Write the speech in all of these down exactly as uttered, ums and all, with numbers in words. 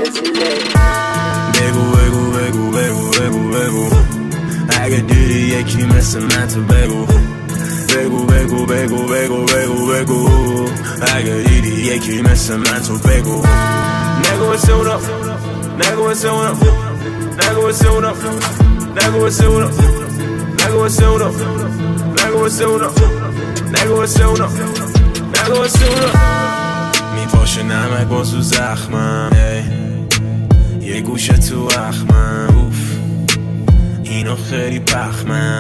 بگو بگو بگو بگو بگو بگو اگه دیدی یکی مثل من تو بگو بگو بگو بگو بگو بگو بگو اگه دیدی یکی مثل من تو بگو نگو واسه اونا نگو واسه اونا نگو واسه اونا نگو واسه اونا نگو واسه اونا نگو واسه اونا نگو واسه اونا نگو واسه اونا میپاشه نمک بازو زخمم یه گوشه تو اخمم اوف اینو خیلی پخمم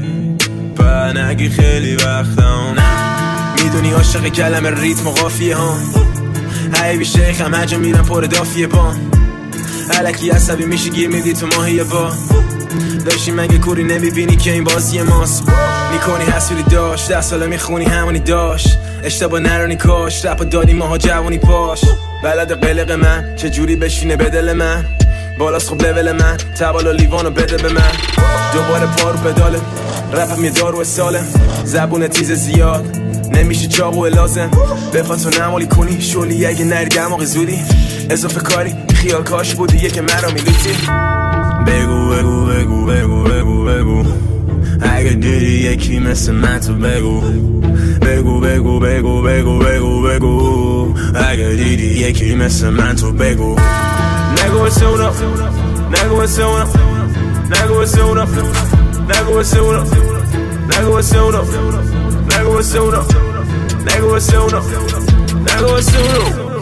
با نگی خیلی وقتم میدونی عاشق کلمه ریتم و قافیه ها حیبی شیخم هجا میرم پر دافیه با علکی عصبی میشی گیر میدی تو ماهی با داشتی مگه کوری نمیبینی که این بازی ماست میکنی حسولی داشت ده ساله میخونی همونی داشت اشتباه نرانی کاش رپا دادی ماها جوانی پاش بلد قلق من چجوری بشینه به دل من بالاست خوب لول من تبالا لیوانو بده به من دوباره پارو پداله رپم یه دارو سالم زبون تیز زیاد نمیشه چاقو لازم بخواد تو نمالی کنی شولی اگه نری دماغ زودی اضافه کاری خیال کاش بودی یه که مرا میلوتی بگو بگو بگو بگو بگو بگو اگه دیدی یکی مثل من تو بگو بگو بگو بگو بگو بگو بگو اگه دیدی یکی مثل من تو بگو نگو واسه اونا نگو واسه اونا نگو واسه اونا نگو واسه اونا نگو واسه اونا نگو واسه اونا نگو واسه اونا نگو واسه اونا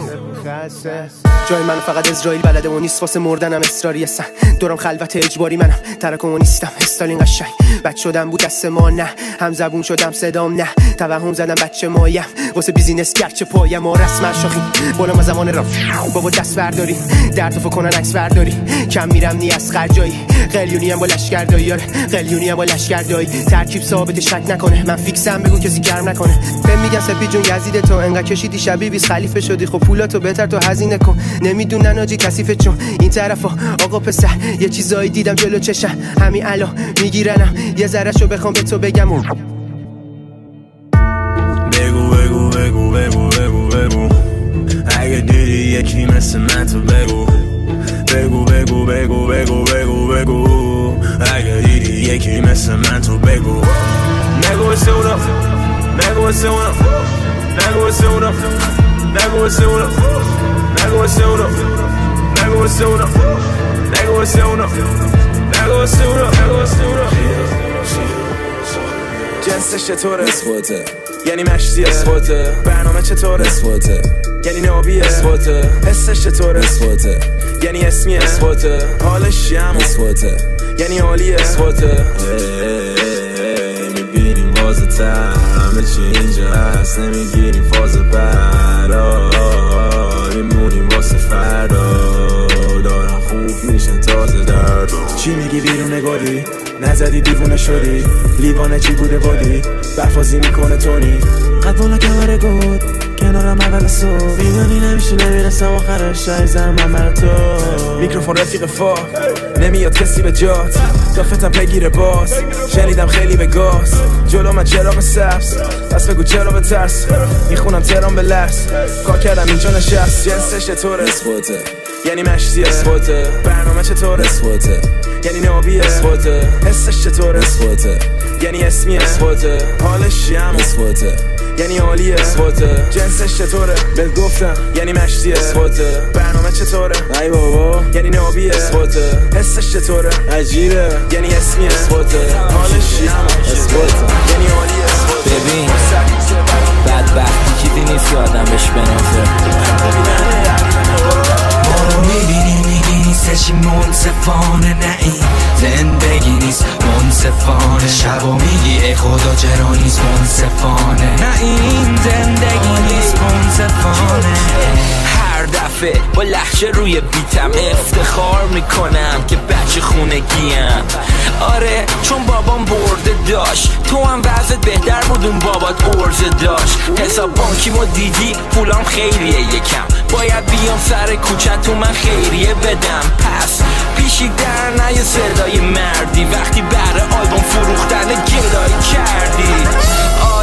جای من فقط اسرائیل بلده و نیست واسه مردنم اصراری هستن دورم خلوت اجباری منم ترکم و نیستم استالین قشنگ بچ شدم بود دست ما نه هم زبون شدم صدام نه توهم زدم بچه مایم واسه بیزینس گرچه پایم و رسم شاخی بالا ما زمان رام بابا دست برداری در تو فکنن عکس برداری کم میرم نی از خرجایی قلیونی هم با لشکردایی قلیونی هم با لشکردایی ترکیب ثابت شک نکنه من فیکسم بگو کسی گرم نکنه بهم میگن سپی جون یزید تو انقدر کشیدی شبیه بیس خلیفه شدی خب پولاتو بهتر تو هزینه کن نمیدونن آجی کثیفه چون این طرفا آقا پسر یه چیزایی دیدم جلو چشم همین الان میگیرنم یه ذرهشو بخوام به تو بگم و بگو بگو بگو بگو بگو بگو اگه دیدی یکی مثل من تو بگو بگو بگو بگو بگو بگو بگو اگه دیدی یکی مثل من تو بگو نگو واسه اونا نگو واسه اونا نگو واسه اونا نگو واسه اونا نگو واسه اونا نگو واسه اونا نگو واسه اونا نگو واسه اونا نگو واسه اونا جنسش چطوره؟ اثباته یعنی مشتیه اثباته برنامه چطوره؟ اثباته یعنی نابیه اثباته حسش چطوره؟ اثباته یعنی اسمیه اثباته حالش یمه اثباته یعنی عالیه اثباته میبینیم بازه تر همه چی اینجا هست نمیگیریم فاز برا میمونیم واسه فردا دارن خوب میشن تازه درد چی میگی بیرون نگاری؟ نزدی دیوونه شدی لیوانه چی بوده بادی برفازی میکنه تونی قد بالا کمره گود کنارم اول صبح میدونی نمیشه نمیرسم آخرش شایزم من بر تو میکروفون رفیق فا نمیاد کسی به جات دافتم پیگیر باز شنیدم خیلی به گاز جلو من چراغ سبز پس بگو چرا به ترس میخونم ترام به لرس کار کردم اینجا نشست جنسش چطوره؟ اثباته یعنی مشتیه اثباته برنامه چطوره؟ اثباته یعنی نابیه اثباته حسش چطوره؟ اثباته یعنی اسمیه اثباته حالش یمه اثباته یعنی عالیه اثباته جنسش چطوره؟ بهت گفتم یعنی مشتیه اثباته برنامه چطوره؟ ای بابا یعنی نابیه اثباته حسش چطوره؟ عجیبه یعنی اسمیه اثباته حالش یمه اثباته یعنی عالیه ببین بدبختی چیزی نیست که آدم بهش بنازه ما رو میبینی میگی نیستشی منصفانه نه این زندگی نیست منصفانه شبا میگی ای خدا چرا نیست منصفانه نه این زندگی نیست منصفانه هر دفعه با لحجه روی بیتم افتخار میکنم که بچه خونگیم آره چون بابام برده داشت تو هم وضعت بهتر بود اون بابات ارزه داشت حساب بانکیمو دیدی پولام خیریه یکم باید بیام سر کوچه تو من خیریه بدم پس پیشی در نه یه صدای مردی وقتی بره آلبوم فروختن گلای کردی آلبوم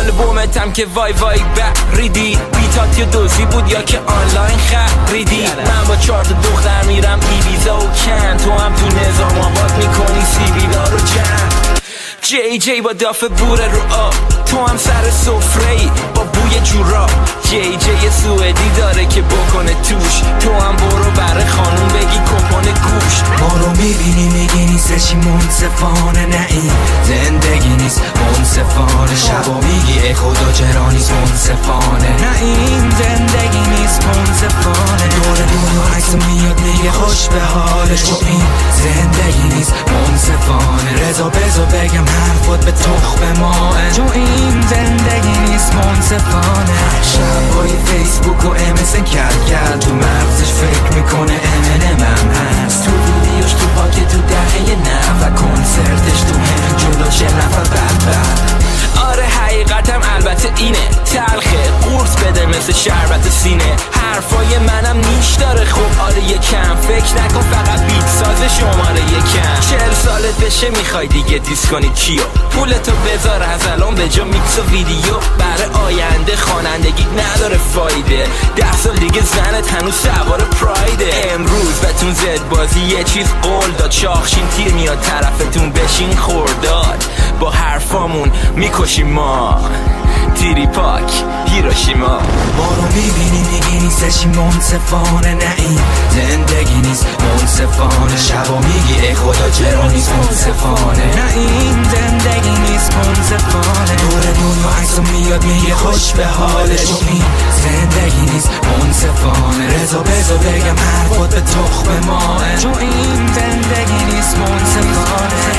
دنبالتم که وای وای بریدی بیتات یا دوزی بود یا که آنلاین خریدی من با چهار تا دختر میرم ایبیزا و کن تو هم تو نظام آباد میکنی سیبیلا رو جمع جی جی با دافه بوره رو آب تو هم سر سفره ای با بوی جورا جی جی سوئدی داره که بکنه توش تو هم برو بره خانوم بگی کپون گوش ما رو میبینی میگی نیستشی منصفانه نه این زندگی نیست منصفانه شبا میگی ای خدا چرا نیست منصفانه نه این زندگی نیست منصفانه دور دنیا عکس میاد میگه خوش به حالش تو این زندگی نیست منصفانه رضا بزا بگم حرفات به تخم ماه تو این زندگی نیست منصفانه شبای فیسبوک و امسن کرد کرد تو مغزش فکر میکنه امنم هم هست تو ویدیوش تو پاکت تو دهه نه و کنسرتش تو هم جلوش نفر بد بد آره حقیقتم البته اینه تلخه قورت بده مثل شربت سینه حرفای منم نیش داره خب آره یکم فکر نکن فقط بیت ساز شماره یکم چهل سالت بشه میخوای دیگه دیس کنی کیو پولتو بذار از الان به جا میکس و ویدیو برای آینده خوانندگی نداره فایده ده سال دیگه زنت هنوز سوار پرایده امروز بهتون زد بازی یه چیز قول داد شاخشین تیر میاد طرفتون بشین خورداد با حرفامون میکشیم ما تیری پاک هیروشیما ما رو میبینی میگی نیستشی منصفانه نه این زندگی نیست منصفانه شبا میگی ای خدا چرا نیست منصفانه نه این زندگی نیست منصفانه دور دنیا عکسو میاد میگه خوش به حالش تو این زندگی نیست منصفانه رضا بزا بگم حرفات به تخم ماه تو این زندگی نیست منصفانه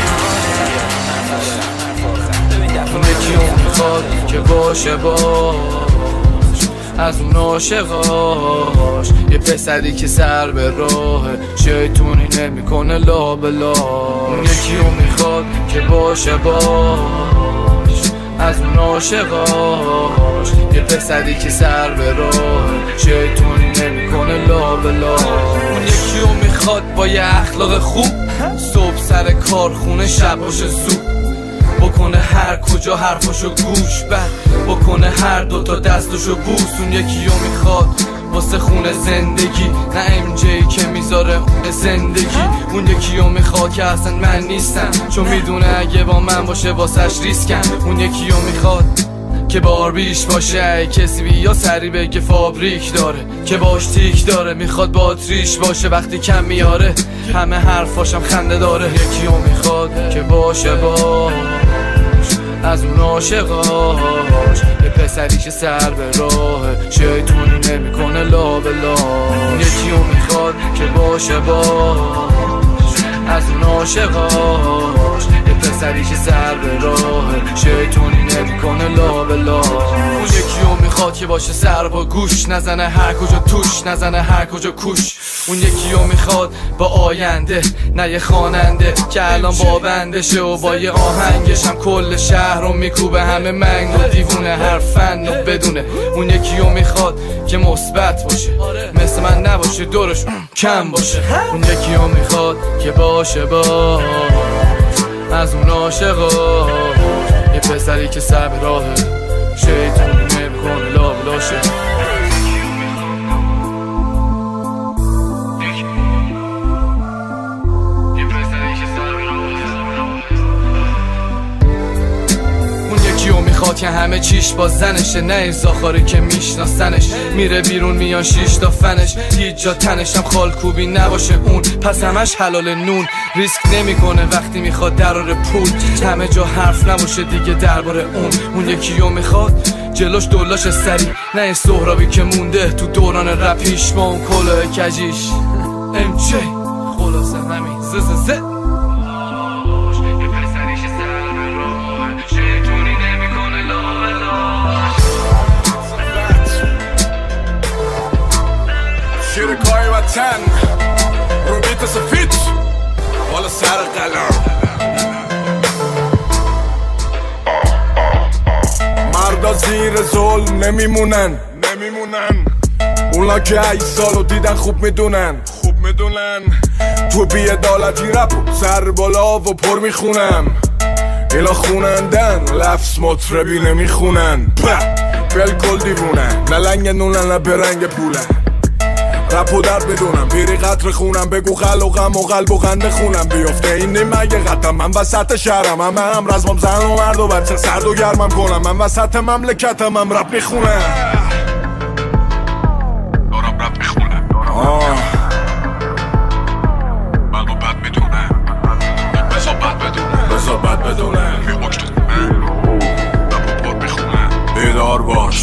یکی اون میخواد که باشه باش از اون عاشقاش یه پسری که سر به راهه شیطونی نمیکنه لا بلا یکی اون میخواد که باشه باش از اون عاشقاش یه پسری که سر به راهه شیطونی نمیکنه لا بلا اون یکی اون میخواد با یه اخلاق خوب صبح سر کارخونه شب باشه زود بکنه هر کجا حرفاشو گوش بد بکنه هر دوتا دستاشو بوس اون یکیو میخواد واسه خونه زندگی نه ام جی که میذاره اون زندگی اون یکیو میخواد که اصلا من نیستم چون میدونه اگه با من باشه واسش ریسکم اون یکیو میخواد که باربیش باشه کسی بیا سری بگه فابریک داره که باش تیک داره میخواد باتریش باشه وقتی کم میاره همه حرفاشم خنده داره یکیو میخواد که باشه باش از اون عاشقاش یه پسری که سر به راهه شیطونی نمیکنه لا بلا یکیو میخواد که باشه باش از اون عاشقاش یه پسری که سر به راهه شیطونی نمیکنه لا بلا اون یکیو میخواد که باشه سر با گوش نزنه هر کجا توش نزنه هر کجا کوش اون یکیو میخواد با آینده نه یه خواننده که الان با بندشه و با یه آهنگش هم کل شهر رو میکوبه همه منگ و دیوونه هر فن و بدونه اون یکیو میخواد که مثبت باشه مثل من نباشه دورش کم باشه اون یکیو میخواد که باشه با از اون عاشقاش یه پسری که سر به راهه شیطونی نمیکنه لا بلاشه میخواد که همه چیش با زنشه نه این زاخاری که میشناسنش میره بیرون میان شیش تا فنش هیچ جا تنشم خالکوبی نباشه اون پس همش حلال نون ریسک نمیکنه وقتی میخواد درار پول همه جا حرف نباشه دیگه درباره اون اون یکیو میخواد جلوش دولاش سری نه این سهرابی که مونده تو دوران رپیش با اون کلاه کجیش ام جی خلاصه همین زززه شیر کاری وطن رو بیت سفید بالا سر قلم مردا زیر ظلم نمیمونن نمیمونن اونا که ای سالو دیدن خوب میدونن خوب میدونن تو بیعدالتی رپ سر بالا و پر میخونم اینا خونندن لفظ مطربی نمیخونن بلکل دیوونن نه لنگ نونن نه برنگ پولن رپ و در بدونم پیری قطر خونم بگو خل و غم و قلب و خنده خونم بیفته این نیم اگه قطم من وسط شهرم هم هم رزمم زن و مرد و بچه سرد و گرمم کنم من وسط مملکتم هم رپ میخونم دارم رپ میخونم آه بلو بد میدونم بزا بد بدونم بزا بد بدونم یه اکت خونم رپ و پر میخونم بیدار باش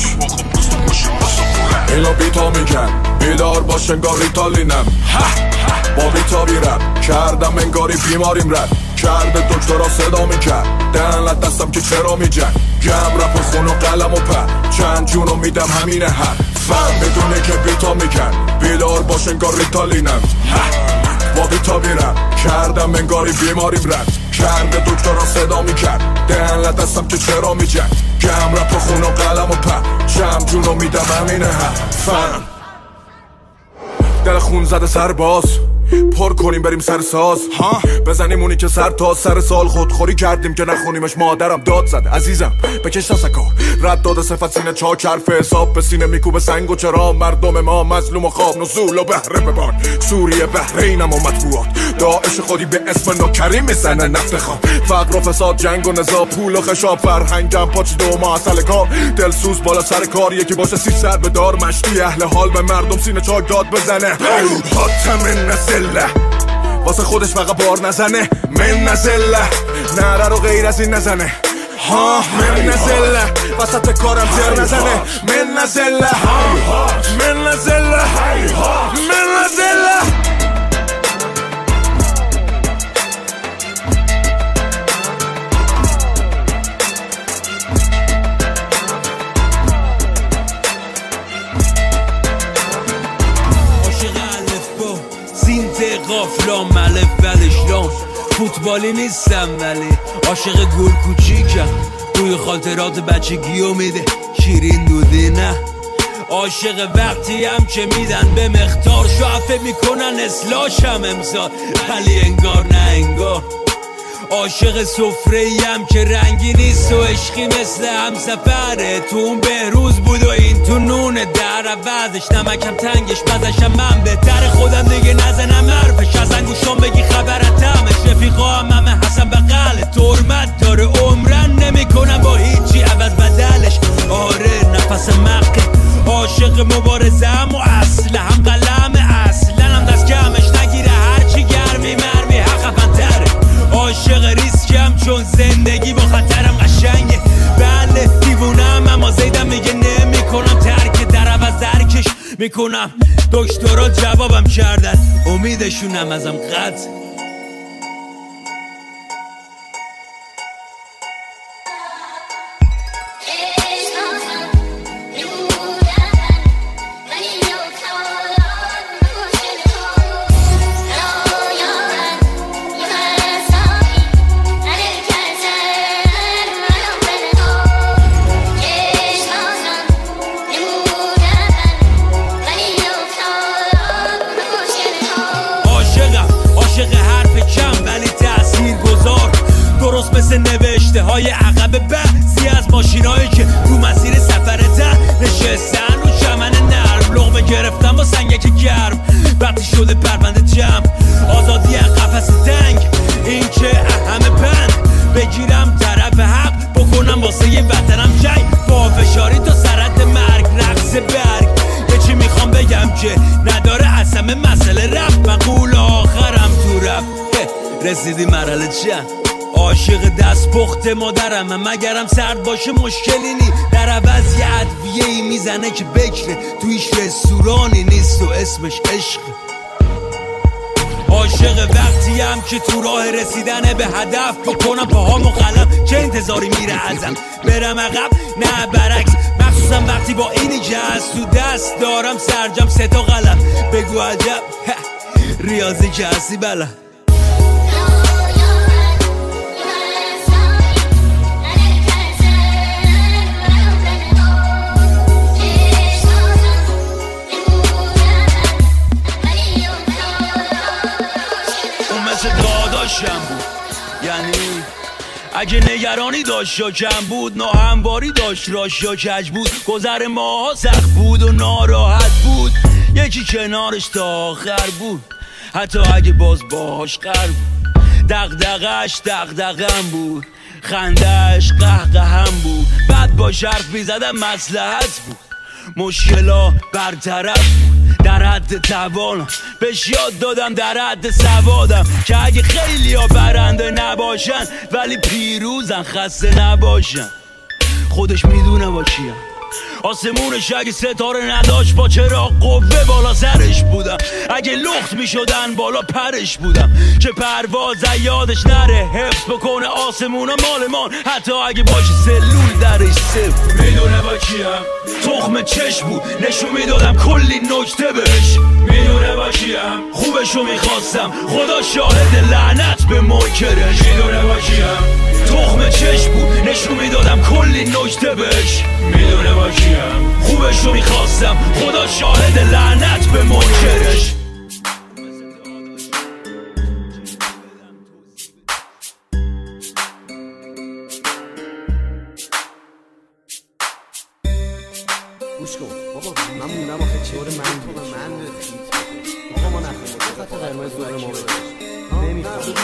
اینا بیتا میکن بیدار باش انگار ریتالینم با بیتا بیرم کردم انگاری بیماریم رد کرده دکترا صدا میکرد دهنت دستم که چرا میجن گم رپ و خون و قلم و پر چند جونو میدم همینه هر فهم بدونه که بیتا میکن بیدار باش انگار ریتالینم با بیتا بیرم کردم انگاری بیماریم رد کرده دکترا صدا میکرد دهنت دستم که چرا میجن گم رپ و خون و قلم و پر چند جونو میدم همینه هر فهم دل خون زده سرباز پر کنیم بریم سر ساز ها بزنیم اونی که سر تا سر سال خودخوری کردیم که نخونیمش مادرم داد زد عزیزم بکش سکا رد داده صفت سینه چاک حرف حساب به سینه میکوبه سنگ و چرا مردم ما مظلوم و خواب نزول و بهره ببان سوریه بحرینم و مطبوعات داعش خودی به اسم نوکریم میزنه نفت خام فقر و فساد جنگ و نزا پول و خشاب فرهنگم پاچ دو ما اصل کار دلسوز بالا سر کار یکی باشه سی سر به دار مشتی اهل حال به مردم سینه چاک داد بزنه حاتم نزله واسه خودش فقط بار نزنه من نزله نره رو غیر از این نزنه ها من نزله وسط کارم تر نزنه من نزله من نزله من نزله قافلام ملف بلشلام فوتبالی نیستم ولی عاشق گل کوچیکم توی خاطرات بچگی و میده شیرین دودی نه عاشق وقتی هم که میدن به مختار شعفه میکنن اصلاحشم امسال ولی انگار نه انگار عاشق سفره‌ایم که رنگی نیست و عشقی مثل همسفره تو اون بهروز بود و این تو نونه در عوضش نمکم تنگش بزشم من بهتر خودم دیگه نزنم حرفش از انگوشم بگی خبرتمش رفیقا هم همه حسن بقل ترمت داره عمرن نمی کنم با هیچی عوض بدلش آره نفس مقه عاشق مبارزم و اصل هم قلم اصلا هم دست کمش نگیره هرچی گرمی مرمی حق فنتره عاشق ریسکم چون زندگی با خطرم قشنگه بله دیوونم اما زیدم میگه نمی کنم ترک در عوض درکش میکنم دکترها جوابم کردن امیدشونم ازم قطع مثل نوشته های عقب بعضی از ماشینایی که تو مسیر سفرتن نشستن رو چمن نرم لقمه گرفتم با سنگک گرم وقتی شده پرونده جمع آزادی قفس تنگ این که همه بند بگیرم طرف حق بکنم واسه یه وطنم جنگ با فشاری تا سرت مرگ رقص برگ یه چی میخوام بگم که نداره اصلا مسئله رفت مقول آخرم تو رفت رسیدی مرحله چند عاشق دست پخت مادرم مگرم سرد باشه مشکلی نی در عوض یه ادویه ای میزنه که بکره تویش رستورانی نیست و اسمش عشق عاشق وقتی هم که تو راه رسیدن به هدف بکنم پاهامو قلم چه انتظاری میره ازم برم عقب نه برعکس مخصوصا وقتی با اینی که از تو دست دارم سرجم سه تا قلم بگو عجب ریاضی که هستی بله بود یعنی اگه نگرانی داشت یا کم بود، ناهمواری داشت راش یا کج بود، گذر ماها سخت بود و ناراحت بود، یکی کنارش تا آخر بود، حتی اگه باز باهاش قرار بود. دغدغش دغدغم بود، خندهش قهقهم بود، بعد با حرف میزدم مصلحت بود، مشکلا برطرف بود، در حد توانم بهش یاد دادم، در حد سوادم که اگه خیلی ها برنده نباشن ولی پیروزن، خسته نباشن. خودش میدونه با کیم، آسمونش اگه ستاره نداشت با چرا قوه بالا سرش بودم، اگه لخت میشدن بالا پرش بودم، که پرواز یادش نره، حفظ بکنه آسمون و مالمان، حتی اگه باشه سلول درش صفر. میدونه با کیم، تخم چشم بود نشون میدادم کلی نکته بهش، میدونه با کیم، خوبشو میخواستم خدا شاهد لعنت به منکرش، میدونه با کیم، تخم چشم بود نشون میدادم کلی نکته بهش، میدونه با کیم، خوبشو میخواستم خدا شاهد لعنت به منکرش. گوش کن بابا، من موندم آخه چهار من تو من بخواه ما نخواهیم خط قرمز دور ما بگش نمیخواه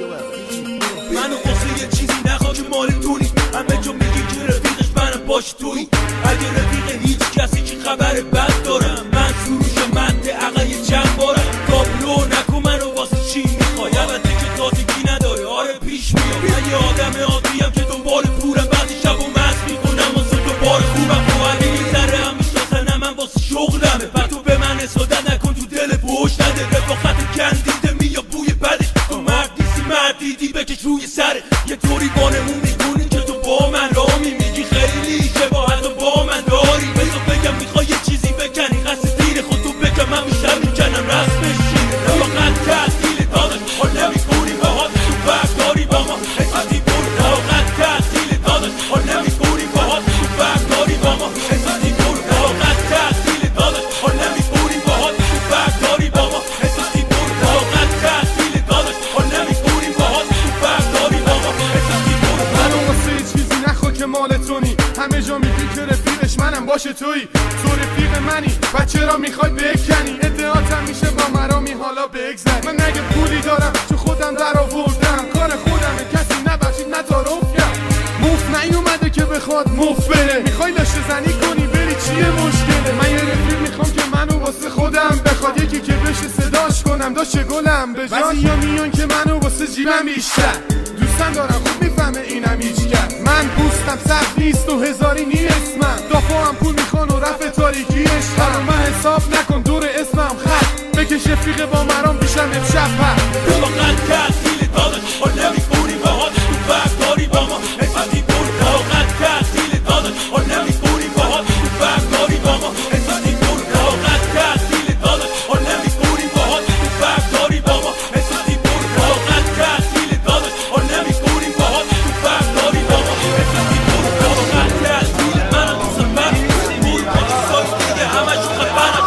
منو قصه یه چیزی نخواه که مال دونی، همه جا میگی که رفیقش منم باش توی، اگه رفیق هیچ کسی که خبر بد دارم، من سروش منده عقل چند بارم، تابلو نکن منو واسه چی میخوای، البته که تازگی نداره آره پیش میاد، من یه آدم عادیم که دنبال پورم، بعضی شب و مست میکنم واسه دوباره خوبم، خب اگه یه ذره هم میشناسن من واسه شغلمه، بعد تو به من اصادت نکن تو دل بوش نده، رفاقت کندیده میاد بوی بده، تو مرد نیستی مرد دیدی بکش روی سره، یه طوری بانمون میکنی که تو با من رامی میگی خیلی شباهت و با من داری، بذار بگم میخوای یه چیزی بکنی قصد دیر خود تو بگم، من بیشتر میکنم رسمش شیره، رفاقت تحصیل داداش حال نمیکنی باهات، تو فرق داری با ما حساتی برو، رفاقت تحصیل داداش حال نمیکنی باهات، تو فرق داری با ما حساتی برو، رفاقت تحصیل داداش حال نمیکنی باهات، تو فرق داری با ما حساتی برو، رفاقت تحصیل داداش حال نمیکنی باهات، تو فرق داری با ما حساتی برو. منو واسه چیزی نخوا که مال تونی، همه جا میگی که رفیقش منم باشه تویی، تو رفیق منی و چرا میخوای بکنی، ادعاتم میشه با مرامی حالا بگذری، من نگه پولی دارم چون خودم در آوردم، کار خودمه کسی نبخشید نتارف کرد، موف نیومده که بخواد موف بره، میخوای داشته زنی کنی بری چیه مشکله، من یه رفیق میخوام که منو واسه خودم بخواد، یکی که بشه صداش کنم داشته گلم به جان، بعضی ها میان که منو واسه جیبم بیشتر دوستم دارم، خوب میفهمه اینم هیچ کرد، من پوستم سخت نیست و هزاری نیست، من دافعم پول میخوان و رفع تاریکیش، حالا من حساب نکن دور اسمم خط بکش رفیق با مرام بیشم امشب هر رفاقت تحصیل داداش حال نمیکنی باهات، تو فرق داری با ما حساتی برو، رفاقت تحصیل داداش حال نمیکنی باهات، تو فرق داری با ما حساتی برو، رفاقت تحصیل داداش حال نمیکنی باهات، تو فرق داری با ما حساتی برو، رفاقت تحصیل داداش حال نمیکنی باهات، تو فرق داری با ما حساتی برو، رفاقت تحصیل منم تو سفر بود کنی سال دیگه همش خفنم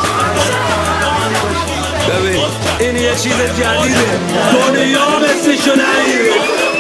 ببین این یه چیز جدیده، دنیا مثلشو نهیده،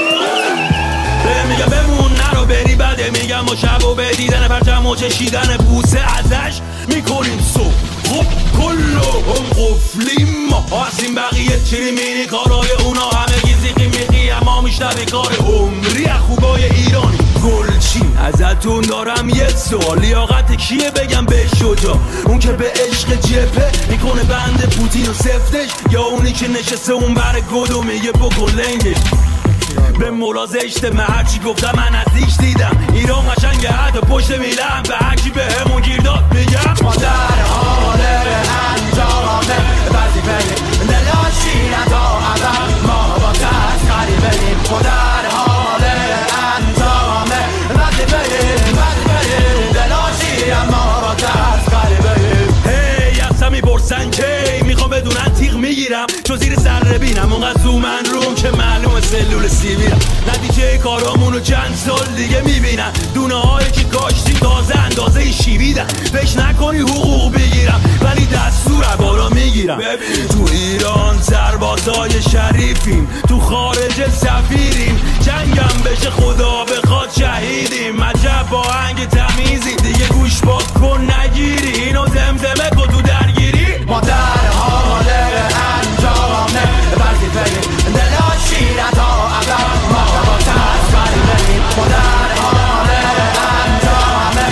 میگم بمون نرو بری بده، میگم با شب و به دیدن پرچم و چشیدن بوسه ازش میکنیم صبح، خب کلهم قفلیم ما هستیم، بقیه چیری مینی کارای اونا همه گیزی میقی، اما میشنوی کار عمری خوبای ایرانی گلچین، ازتون دارم یه سوال، لیاقت کیه بگم به شجا، اون که به عشق جبه میکنه بند پوتین و سفتش، یا اونی که نشسته اون بر گد و میگه بکن لنگش، به مولا زشته من هرچی گفتم من نزدیک دیدم، ایران قشنگه حتی پشت میلم، به هرکی به همون گیر داد میگم ما در حال انجام وظیفه دلاشی نتا اول، ما با تسخری بریم، ما در حال انجام وظیفه وظیفه دلاشی، اما با تسخری بریم. هی اصلا میپرسن کی میخوام بدونن تیغ میگیرم، چون زیر سر بینم اونقدر زومن روم که معلومه سلول سیبیرم، نتیجه کارامونو چند سال دیگه میبینن. دونه هایی که کاشتی تازه اندازه شیویدن. فکر نکنی حقوق بگیرم ولی دستور بالا میگیرم. ببین تو ایران سربازای شریفیم، تو خارج سفیریم، جنگم بشه خدا بخواد شهیدیم. عجب با آهنگ تمیزی دیگه گوش باد کن نگیری، اینو زمزمه کن تو درگیری. ما در حال انجامه وظیفه دلاشیره تا ابد، ما با تسکری بریم. ما در حال انجامه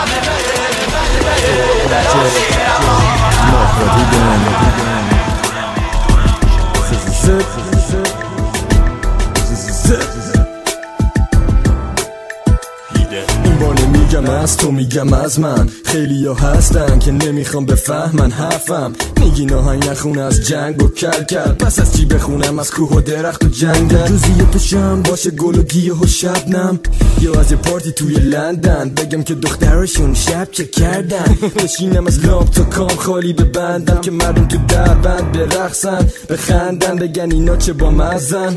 وظیفه دلاشیره این بار نمیگم از تو میگم از من. خیلی ها هستن که نمیخوام بفهمن حرفم. میگی ناهنگ نخون از جنگ و کل کل، پس از چی بخونم از کوه و درخت و جنگل. روزی پشم باشه گل و گیاه و شبنم، یا از یه پارتی توی لندن بگم که دخترشون شب چه کردن. بشینم از لامپ تا کام خالی ببندم که مردم تو در بند برقصن بخندن بگن اینا چه با مزن.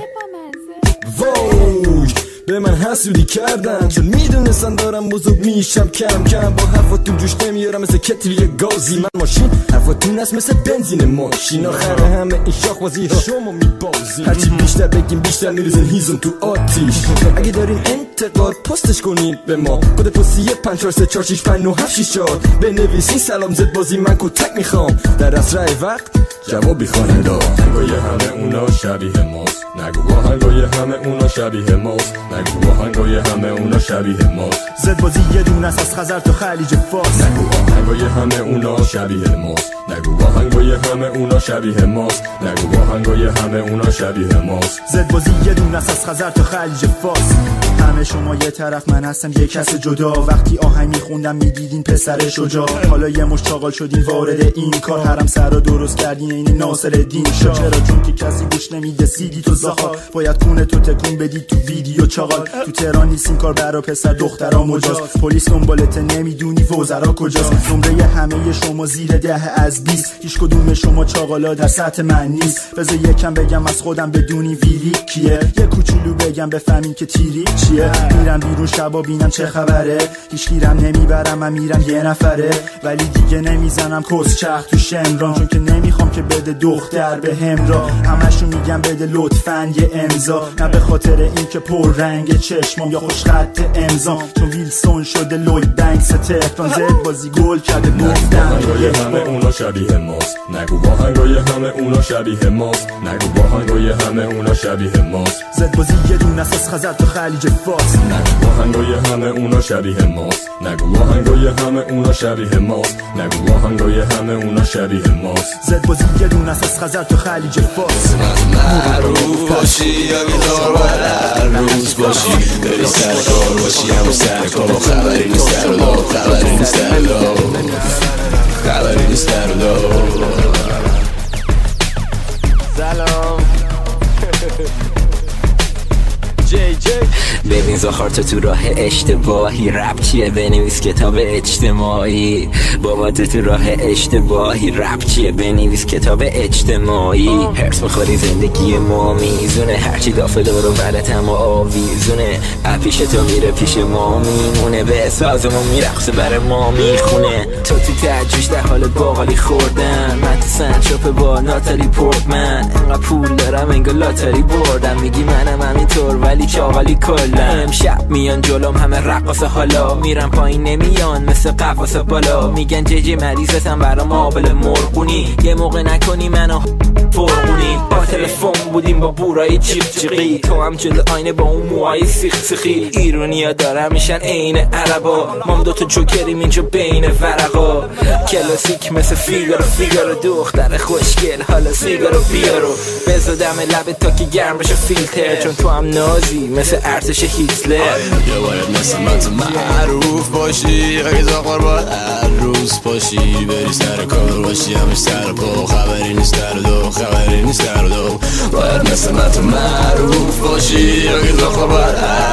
وای به من حسودی کردن چون میدونستن دارم بزرگ میشم کم کم. با حرفاتون جوش نمیارم مثل کتری گازی. من ماشین حرفاتون است مثل بنزین ماشین. آخر همه این شاخبازی ها شما میبازی. هرچی بیشتر بگیم بیشتر میریزن هیزم تو آتیش. اگه دارین انتقاد پستش کنین به ما. کد پستی پنج چهار سه چهار شش پنج نه هفت شش چهار بنویسین سلام زد بازی من کتک میخوام. در اسرع وقت جوابی خواننده. آهنگای همه اونا شبیه ماست، نگو آهنگای همه اونا شبیه ماست، نگو آهنگای همه اونا شبیه ماست. زد بازی یه دونه از خزر تا خلیج فارس. نگو آهنگای همه اونا شبیه ماست، نگو آهنگای همه اونا شبیه ماست، نگو آهنگای همه اونا شبیه ماست. زد بازی یه دونه از خزر تا خلیج فارس. همه شما یه طرف من هستم یه کس جدا. وقتی آهنگ میخوندم میدیدین پسر شجاع، حالا یه مش چاقال شدین وارد این کار. حرم سر رو درست کردین این ناصرالدین شاه. چرا؟ چون که کسی گوش نمیده سیدی تو زاخا. باید کونه تو تکون بدی تو ویدیو چاقال. تو تهران نیست این کار برا پسر دخترا مجاز. پلیس دنبالت نمیدونی وزرا کجاست. نمره همه شما زیر ده از بیست. هیچ کدوم شما چاقالا در سطح من نیست. بذار یکم بگم از خودم بدونی ویری کیه. یه کوچولو بگم بفهمین که تیری چیه. میرم بیرون شبا بینم چه خبره. هیچ گیرم نمیبرم من میرم یه نفره. ولی دیگه نمیزنم کس چخ تو شمران، چون که نمیخوام که بده دختر به همراه. همشون میگم بده لطفاً یه امضا، نه به خاطر این که پر رنگ چشمام یا خوش خط امضام، چون ویلسون شده لوید بنکس تهران. زد بازی گل کرده گفتم آهنگای همه اونا شبیه ماست، نگو آهنگای همه اونا شبیه ماست، نگو آهنگای همه اونا شبیه ماست. زد بازی یه دونه از خزر تا خلیج فارس. نگو آهنگای همه اونا شبیه ماست، نگو آهنگای همه اونا شبیه ماست، نگو آهنگای همه اونا شبیه ماست. زد بازی یه دونه از خزر تا خلیج فارس. معروف باشی یا بیدار باید هر روز باشی، بری سر کار باشی همون سر کار. خبری نیست در و دار، خبری نیست در و دار، خبری نیست در و دار. سلام جی جی. ببین زخار تو تو راه اشتباهی، رپ چیه بنویس کتاب اجتماعی. بابا تو تو راه اشتباهی، رپ چیه بنویس کتاب اجتماعی. هرس میخوری زندگی ما میزونه، هرچی دافه دارو بلتم و آویزونه. اپیش تو میره پیش ما میمونه، به سازمون میرقصه بر ما میخونه. تو تو تجوش در حال باقالی خوردن، من تو سنچاپ با ناتالی پورتمن. انقدر پول دارم انگار لاتاری بردم، میگی منم همینطور ولی چاقالی کلا. امشب میان جلوم همه رقاصه، حالا میرم پایین نمیان مثل قفاس بالا. میگن ججی مریضتم برام آبل مرغونی، یه موقع نکنی منو فرغونی. با تلفن بودیم با بورای چیق چیقی، تو هم جلو آینه با اون موهای سیخ سیخی. ایرونیا دارم میشن عین عربا، مام دوتا جوکریم اینجا بین ورقا. کلاسیک مثل فیگارو فیگارو، دختر خوشگل حالا سیگارو بیارو. بزدم لبت تا که گرم بشه فیلتر، چون تو هم نازی مثل ارتش هیتلر. یا باید مثل من تو معروف باشی، اگه زاقار باید هر روز باشی، بری سر کار باشی همش سر پا. خبری نیست در و دو، خبری نیست در و دو. باید مثل من تو معروف باشی، اگه زاقار باید هر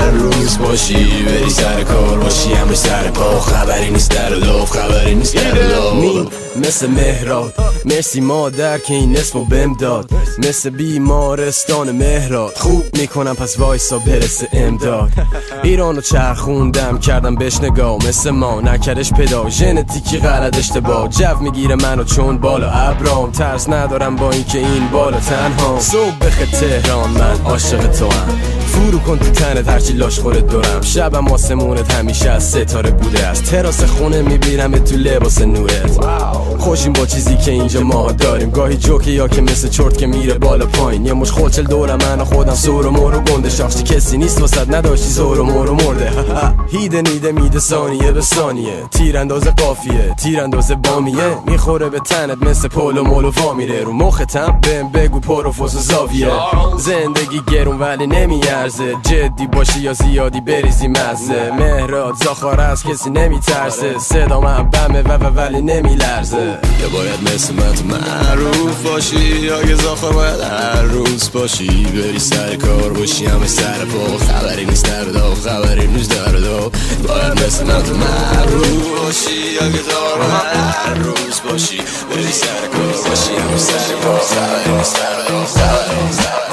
هر روز باشی بری سر کار باشی همه سر پا خبری نیست در لوف خبری نیست در لوف مین مثل مهراد مرسی مادر که این اسمو بهم داد مثل بیمارستان مهراد خوب میکنم پس وایسا برسه امداد ایرانو چرخوندم کردم بهش نگاه مثل ما نکردش پدا ژنتیکی غلط اشتباه جو میگیره منو چون بالا ابرام ترس ندارم با اینکه این بالا تنها صبح بخیر تهران من عاشق تو هم فرو کن تو تنت هرچی لاش خورت دورم شبم آسمونت همیشه از ستاره بوده از تراس خونه میبینم تو لباس نورت خوشیم با چیزی که اینجا ما داریم گاهی جوکه یا که مثل چرت که میره بالا پایین یه مش خلچل دورم من و خودم سور و مور و گنده شاخشی کسی نیست واسد نداشتی زور و مور و مرده هیده نیده میده ثانیه به ثانیه تیرانداز قافیه تیرانداز بامیه میخوره به تنت مثل پول و مول و وا میره رو مختم بهم بگو پروفوس و زاویه زندگی گرون ولی نمیارزه جدی باشی یا زیادی بریزی مزه مهراد زاخار از کسی نمیترسه صدا من بمه و و ولی نمیلرزه یا باید مثل من تو معروف باشی یا که زاخار باید هر روز باشی بری سر کار باشی همه سر پا خبری نیست در دو خبری نیست در دو باید مثل من تو معروف باشی یا که زاخار باید هر روز باشی بری سر کار باشی همه سر پا خبری نیست در دو خبری نیست در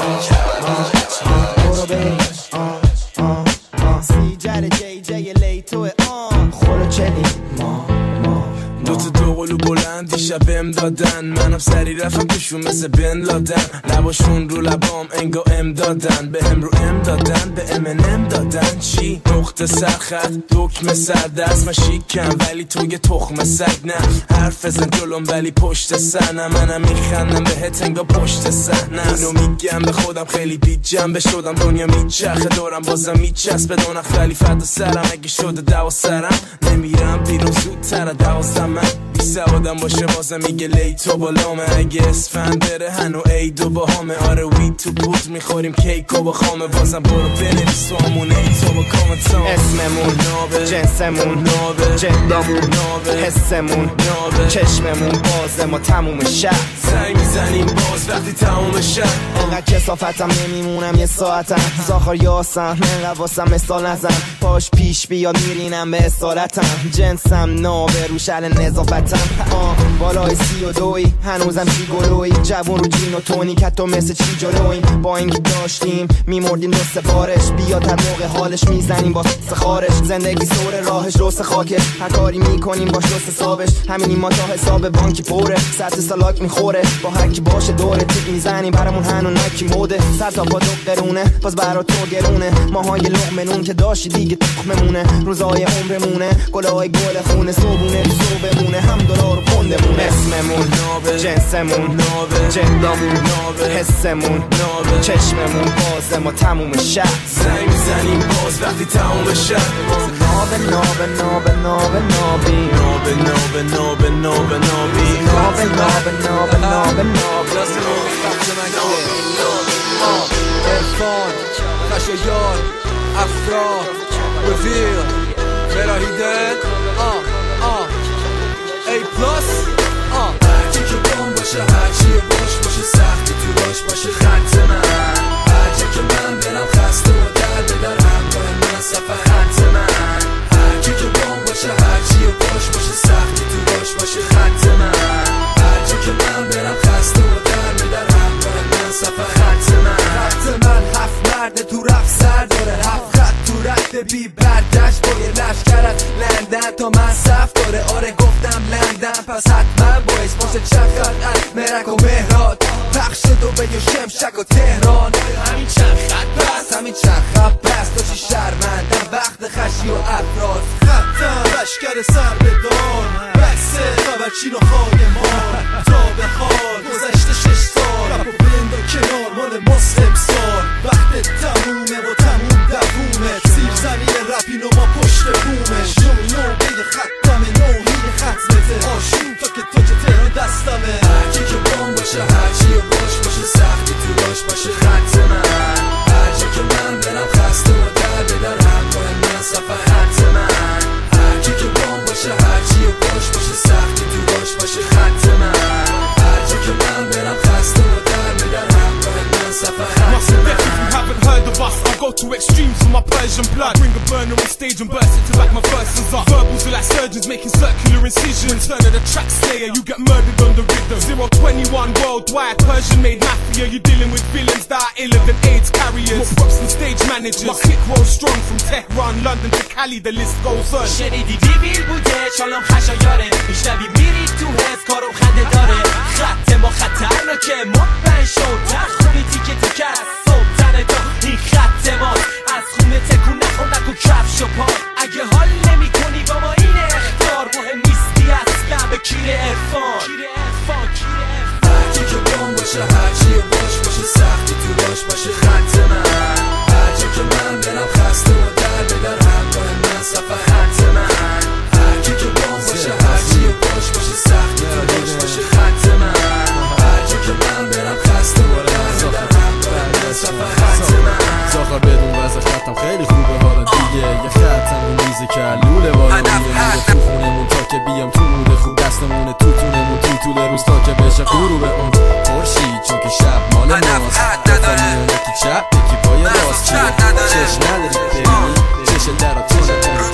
دو تا دو قلو بلند دیشب ام دادن منم سری رفتم توشون مثل بن لادن لباشون رو لبام انگا ام دادن به هم رو ام دادن به ام ام دادن چی؟ نقطه سرخط دکمه سردست من شیکم ولی تو یه تخم سگ نه حرف بزن جلوم ولی پشت سنم منم میخندم بهت انگا پشت صحنه اینو میگم به خودم خیلی بی جنبه شدم دنیا میچرخه دورم بازم میچسبه دونخ ولی فدا سرم اگه شده دوا سرم نمیرم بیرون زودتر دوازدم من بی سوادم باشه بازم میگه لیتو بالامه اگه اسفند بره هنو ایدو با همه آره وی تو بود میخوریم کیکو با خامه بازم برو بنویس تو همون ایتو با کامنتام اسممون نابه جنسمون نابه جدامون نابه حسمون نابه چشممون بازه ما تموم شب زنگ میزنیم باز وقتی تموم شب انقدر کسافتم نمیمونم یه ساعتم زاخار یاسم من واسم مثال نزن پاش پیش بیاد میرینم به اصالتم جنسم نابه رو شل نظافتم آه بالای سی و دوی هنوزم چی گلوی جوون رو جین و تونی که تو مثل چی جلویم با اینکه داشتیم میمردیم دست بارش بیاد هر موقع حالش میزنیم با سخارش زندگی سور راهش روس خاکه هر کاری میکنیم باش روس حسابش همینی ما تا حساب بانکی پره سطح سالاک میخوره با هر کی باشه دوره تیک میزنیم برامون هنو نکی موده سر تا با دو قرونه باز برا تو گرونه ماهای لقمنون که داشتی دیگه تخممونه روزای عمرمونه گلای گل خونه صبونه صبحمونه هم دلار و پندمونه اسممون نابه جنسمون نابه جدامون نابه حسمون نابه چشممون بازه ما تموم شب زنگ میزنیم باز وقتی تموم شب نابه نابه نابه نابه نابی نابه نابه نابه نابه نابی نابه نابه نابه نابه نابه عرفان خشایار افراد رفیق براهیده آه آه ای پلاس آه هرچی که بام باشه هرچی باش باشه سختی تو باش باشه خط من هرچی که من برم خسته و در بدر همراه من صفحه خط من هرچی که بام باشه هرچی باش باشه سختی تو باش باشه خط من هرچی که من برم خسته و در بدر همراه من صفحه خط من خط من هفت مرد تو رفت سر داره هفت خط تو رد بی بردشت با یه لشکرت لندن تا من صف داره آره گفتم لندن پس حتما باید باشه چند خط از مرک و مهراد پخش دو به شمشک و تهران همین چند خط بس همین چند خط بس داشتی شرمندم وقت خشی و افراد خطم لشکر سر به دان بسه خبرچین و خایمان تا به حال گذشته شش سال رپ و بند و کنار مال مسلم سال وقت تمومه و تموم دوومه سیر زمین رپین و ما پشت بومش نو نو بید ختمه نوهید ختمته آشون تا که تو که تهران دستمه هرچی که بام باشه هرچی باش باشه سختی تو باش باشه خط من هرچی که من برم خسته و در بدر همراه من صفحه خط من هرچی که بام باشه هرچی باش باشه سختی تو باش باشه خط من هرچی که من برم خسته و در بدر همراه من صفحه خط من go to extremes for my Persian blood. I bring a burner on stage and burst it to back my verses up. Verbals are like surgeons making circular incisions. Turn of the track slayer, you get murdered on the rhythm. Zero twenty-one worldwide, Persian made mafia. You're dealing with villains that are iller than AIDS carriers. More props than stage managers. My click rolls strong from Tehran, London to Cali, the list goes on. شنیدی دیویل بوده چالم خشایاره میشنوی میری تو حس کارم خنده داره خط ما خطرناکه مطمئن شد در خونی تیکه تیکه از سلطن دا این خط ما از خونه تکون نخور نکن کفش و پا اگه حال نمی کنی با ما این اختار مهم نیستی اصلا به کیر ارفان هرکی که بام باشه هرچی باش باشه سختی تو باش باشه خط من هرچی که من برم خسته و در به در همراه من صفحه خط من هرکی که بام باشه هرچی باش باشه سختی تو باش باشه خط من هرچی که من برم خسته و در به در همراه من صفحه خط من زاخر بدون وضع خطم خیلی خوبه حالا دیگه یه خطم رو میزه که لوله بالا میره تو خونمون تا که بیام تو موده خوب دستمونه تو تونمون تو طول روز تا که بشه غروب اون خورشید چون که شب مال ماست خواهیم یکی چپ یکی پای راست چیه چشم نداری ببینی چشم درا تو نتون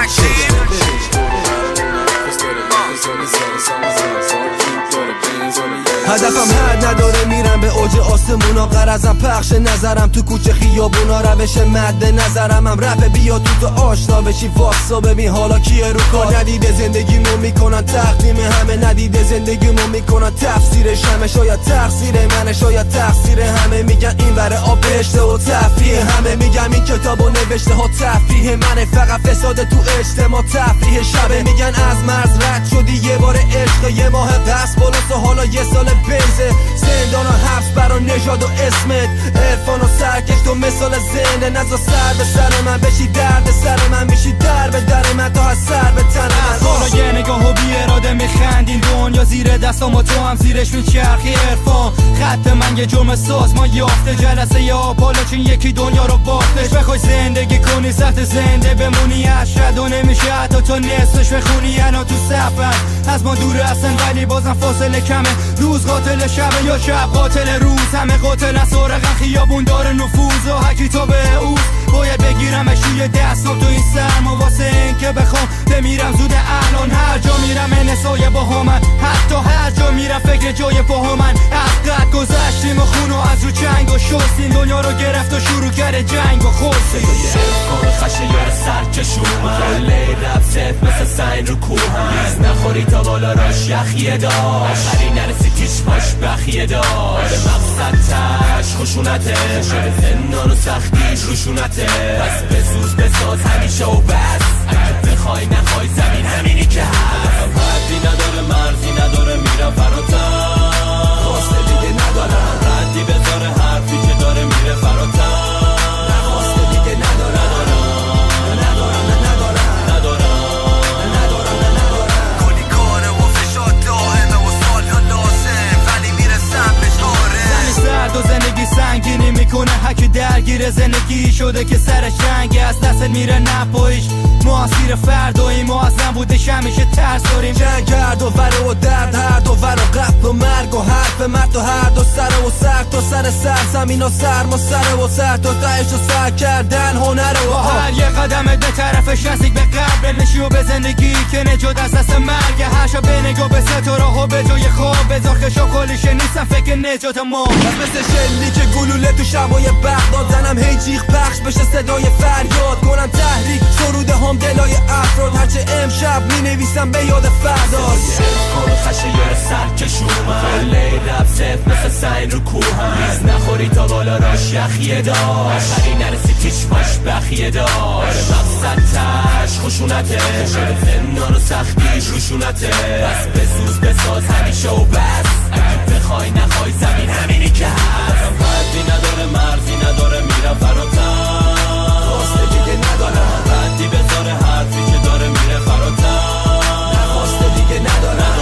هدفم حد نداره میرم به اوج آسمونا قرضم پخش نظرم تو کوچه خیابونا روش مد نظرم هم رپ بیا تو تو آشنا بشی واسا ببین حالا کیه رو کار ندیده زندگیمو میکنن تقدیم همه ندیده زندگیمو میکنن تفسیرش همه شاید تقصیر منه شاید تقصیر همه میگن این بره آب بهشته و تفریح همه میگم این کتابو نوشته ها تفریح منه فقط فساد تو اجتماع تفریح شبه میگن از مرز رد شدی یه بار عشق یه ماه قصد بالاست و حالا یه سال بیزه زندان و حبس برا نژاد و اسمت عرفان و سرکش تو مثال زنده نزا سر به سر من بشی درد سر من بشی در به در من تا از سر به تن من حالا یه نگاه و بی اراده میخندین دنیا زیر دستام و تو هم زیرش میچرخی عرفان خط من یه جرم سازمان یافته جلسه یا بالا چین یکی دنیا رو باختش بخوای زندگی کنی سخت زنده بمونی اشد و نمیشه حتی تا نصفش بخونی انا تو سفر از ما دور هستن ولی بازم فاصله کمه روز قاتل شب یا شب قاتل روز همه قاتل از سارقن خیابون داره نفوذ و هکی تا به اوز باید بگیرمش روی دستم تو این سرما واسه این که بخوام بمیرم زود الان هر جا میرم انسای با همن حتی هر جا میرم فکر جای پاها من از قد گذشتیم و خونو از رو چنگ و شستیم دنیا رو گرفت و شروع کرده جنگ و خورسیم کار خشه یار سرکش اومد کله رب ست مثل سین رو کوه نیز نخوری تا بالا راش یخیه داشت آخری نرسی تیش باش بخیه داشت مقصد تش خشونته شده زندان و سختیش روشونته پس بزوز بساز همیشه و بس اگه بخوای نخوای زمین همینی که هست حدی نداره مرزی نداره میرم فراتر خواسته دیگه ندارم ردی بذاره حرفی که داره میره فراتر خواسته دیگه ندارم و زندگی سنگینی میکنه هکی درگیر زندگی شده که سرش رنگی از دست میره نپایش معاصیر فردایی معظم بودش همیشه ترس داریم جنگ کرد و وره و درد هر دو ور و قتل و مرگ و حرف مرد و هر دو سر و سر تا سر سر زمین و سرما سر و سر تا تهش و سر کردن هنره و هر یه قدم به طرفش نزدیک به قبر نشی و به زندگی که نجات از دست مرگ هر شب به نگاه به ستاره ها به جای خواب بذار خشا کلیشه نیستم فکر نجات ما مثل شلی که گلوله تو شبای بغداد زنم هی جیغ پخش بشه صدای فریاد کنم تحریک سروده هم دلای افراد هرچه امشب می نویسم به یاد فرداد کار خشه یار سرکش اومد کله رب ست مثل سین رو کوه نیز نخوری تا بالا راش یخیه داشت آخری نرسی تیش باش بخیه داشت مقصد تش خشونته شده زندان و سختیش روشونته پس بزوز بساز همیشه و بس اگه بخوای نخوای زمین همینی که هست حدی نداره مرزی نداره میرم فراتر خواسته دیگه ندارم ردی بذاره حرفی که داره میره فراتر خواسته دیگه ندارم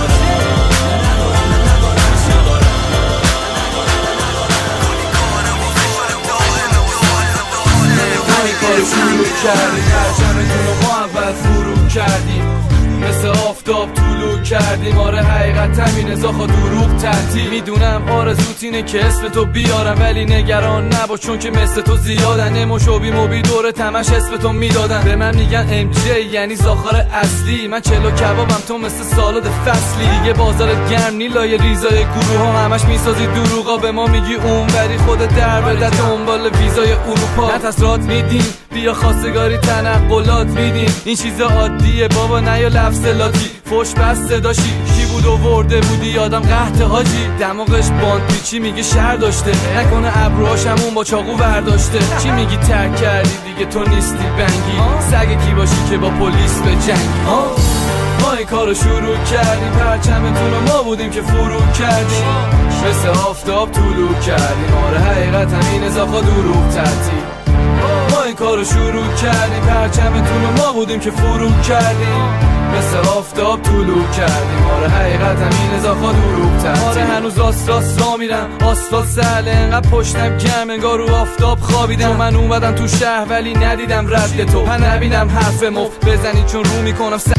همین کارو شروع کردیم هر چند رو ما اول فرو کردیم مثل آفتاب طولو کردیم آره حقیقت همینه زاخا دروغ تحتی میدونم آرزوت اینه که اسم تو بیارم ولی نگران نباش چون که مثل تو زیادن اموش و بی موبی دور تمش اسم تو میدادن به من میگن ام جی یعنی زاخار اصلی من چلو کبابم تو مثل سالاد فصلی دیگه بازارت گرم نیلای ریزای گروه ها همش میسازی دروغا به ما میگی اون ولی خود در بده دنبال ویزای اروپا نتسرات میدین بیا خواستگاری تنقلات میدین این چیزا عادیه بابا نه یا لفظ لاتی فوش بس صداشی کی بود و ورده بودی یادم قحط حاجی دماغش باند پیچی میگه شهر داشته نکنه ابروهاش همون با چاقو برداشته چی میگی ترک کردی دیگه تو نیستی بنگی سگ کی باشی که با پلیس به جنگی ما این کارو شروع کردیم پرچمتون و ما بودیم که فرو کردیم مثل آفتاب طولو کردیم آره حقیقت همین زاخا دروغ تحتی ما این کارو شروع کردیم پرچمتون و ما بودیم که فرو کردیم مثل آفتاب طولو کردیم آره حقیقت همین زاخا دروغ تحتی آره هنوز راست راست را میرم آسفالت سهله انقدر پشتم گرم انگار رو آفتاب خوابیدم من اومدم تو شهر ولی ندیدم رد تو من نبیدم حرف مفت بزنی چون رو میکنم س...